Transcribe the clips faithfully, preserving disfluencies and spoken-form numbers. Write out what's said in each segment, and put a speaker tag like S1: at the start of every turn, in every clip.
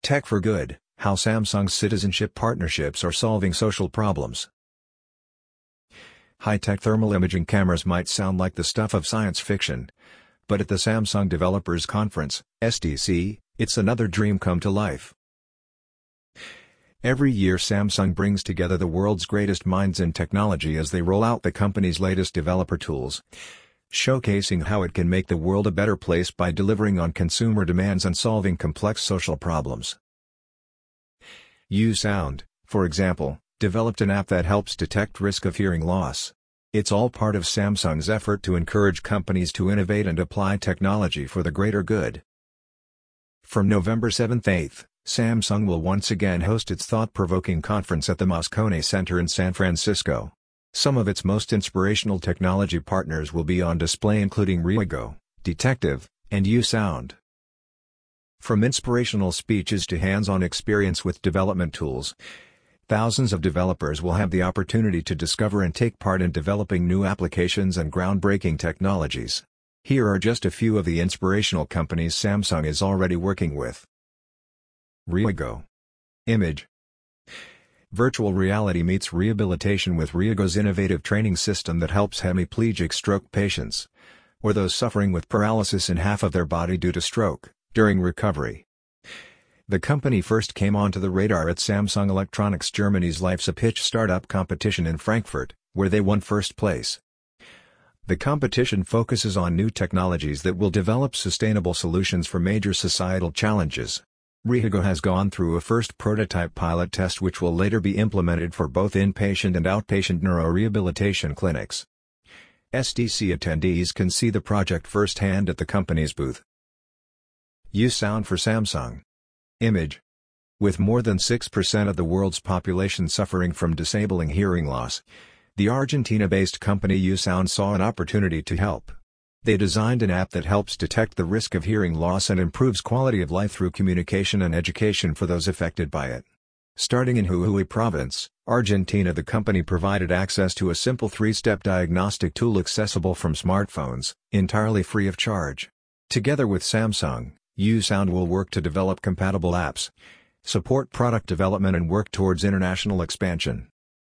S1: Tech for Good: How Samsung's citizenship partnerships are solving social problems. High-tech thermal imaging cameras might sound like the stuff of science fiction, but at the Samsung Developers Conference, S D C, it's another dream come to life. Every year Samsung brings together the world's greatest minds in technology as they roll out the company's latest developer tools, showcasing how it can make the world a better place by delivering on consumer demands and solving complex social problems. uSound, for example, developed an app that helps detect risk of hearing loss. It's all part of Samsung's effort to encourage companies to innovate and apply technology for the greater good. From November seventh to eighth, Samsung will once again host its thought-provoking conference at the Moscone Center in San Francisco. Some of its most inspirational technology partners will be on display, including Riego, Detective, and uSound. From inspirational speeches to hands-on experience with development tools, thousands of developers will have the opportunity to discover and take part in developing new applications and groundbreaking technologies. Here are just a few of the inspirational companies Samsung is already working with. Riego. Image. Virtual reality meets rehabilitation with Riego's innovative training system that helps hemiplegic stroke patients, or those suffering with paralysis in half of their body due to stroke, during recovery. The company first came onto the radar at Samsung Electronics Germany's Life's a Pitch startup competition in Frankfurt, where they won first place. The competition focuses on new technologies that will develop sustainable solutions for major societal challenges. Riego has gone through a first prototype pilot test which will later be implemented for both inpatient and outpatient neurorehabilitation clinics. S D C attendees can see the project firsthand at the company's booth. uSound for Samsung. Image. With more than six percent of the world's population suffering from disabling hearing loss, the Argentina-based company uSound saw an opportunity to help. They designed an app that helps detect the risk of hearing loss and improves quality of life through communication and education for those affected by it. Starting in Jujuy Province, Argentina, the company provided access to a simple three-step diagnostic tool accessible from smartphones, entirely free of charge. Together with Samsung, uSound will work to develop compatible apps, support product development and work towards international expansion.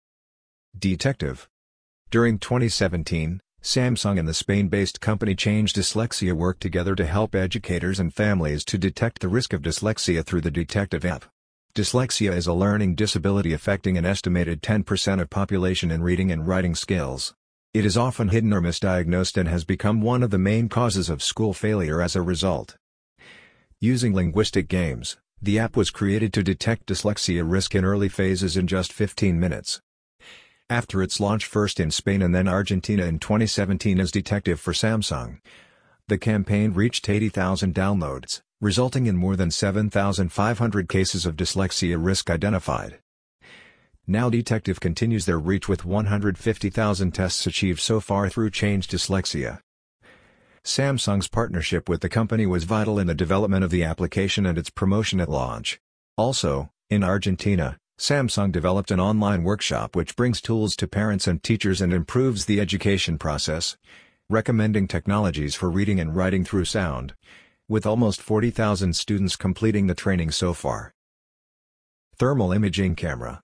S1: Detective. During twenty seventeen, Samsung and the Spain-based company Change Dyslexia worked together to help educators and families to detect the risk of dyslexia through the Detective app. Dyslexia is a learning disability affecting an estimated ten percent of population in reading and writing skills. It is often hidden or misdiagnosed and has become one of the main causes of school failure as a result. Using linguistic games, the app was created to detect dyslexia risk in early phases in just fifteen minutes. After its launch first in Spain and then Argentina in twenty seventeen as Detective for Samsung, the campaign reached eighty thousand downloads, resulting in more than seven thousand five hundred cases of dyslexia risk identified. Now Detective continues their reach with one hundred fifty thousand tests achieved so far through Change Dyslexia. Samsung's partnership with the company was vital in the development of the application and its promotion at launch. Also, in Argentina, Samsung developed an online workshop which brings tools to parents and teachers and improves the education process, recommending technologies for reading and writing through sound, with almost forty thousand students completing the training so far. Thermal imaging camera.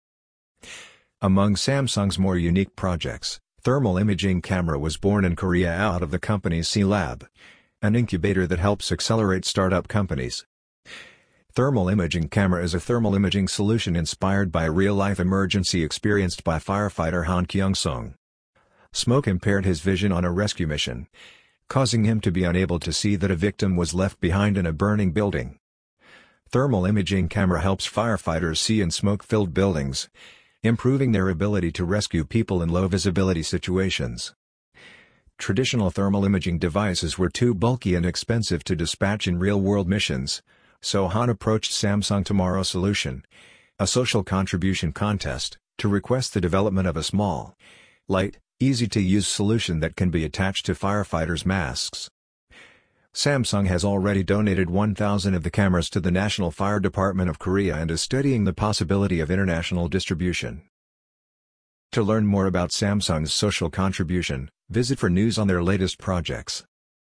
S1: Among Samsung's more unique projects, Thermal imaging camera was born in Korea out of the company's C-Lab, an incubator that helps accelerate startup companies. Thermal imaging camera is a thermal imaging solution inspired by a real-life emergency experienced by firefighter Han Kyung-sung. Smoke impaired his vision on a rescue mission, causing him to be unable to see that a victim was left behind in a burning building. Thermal imaging camera helps firefighters see in smoke-filled buildings, improving their ability to rescue people in low-visibility situations. Traditional thermal imaging devices were too bulky and expensive to dispatch in real-world missions, so Han approached Samsung Tomorrow Solution, a social contribution contest, to request the development of a small, light, easy-to-use solution that can be attached to firefighters' masks. Samsung has already donated one thousand of the cameras to the National Fire Department of Korea and is studying the possibility of international distribution. To learn more about Samsung's social contribution, visit for news on their latest projects.